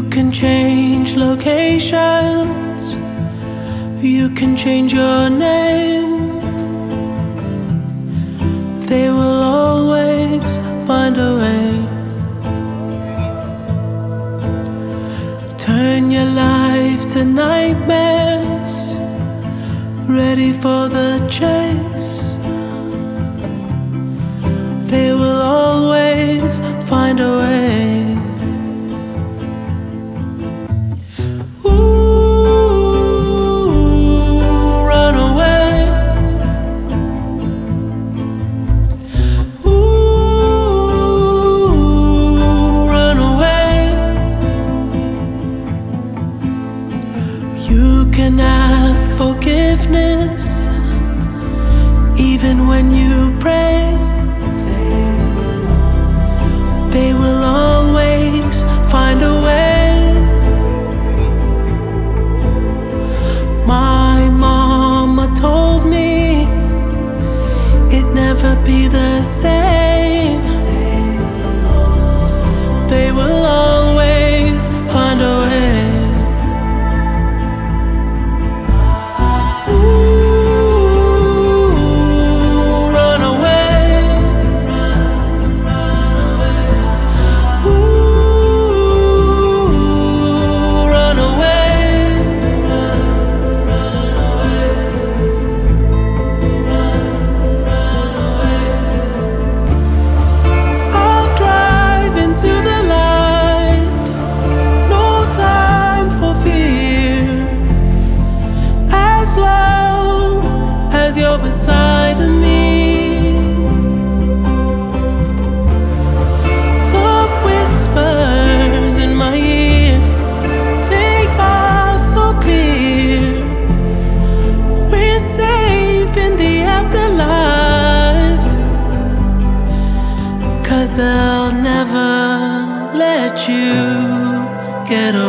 can change locations, you can change your name. They will always find a way. Turn your life to nightmares, ready for the chase. They will always find a way. You can ask forgiveness even when you pray. They will always find a way. My mama told me it'd never be the same. They will always find a way. Beside of me, the whispers in my ears, they are so clear. We're safe in the afterlife, 'cause they'll never let you get away.